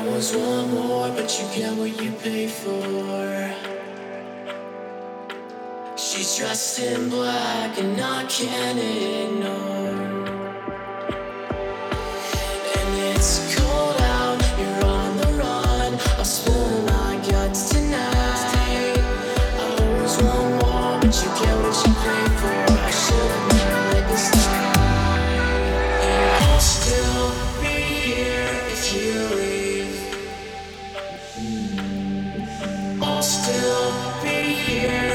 always want more, but you get what you pay for. She's dressed in black and I can't ignore. And it's cold out, you're on the run. I'll spill my guts tonight. I always want more, but you get what you pay for. I should've never let this die. And I'll still be here if you leave. I'll still be here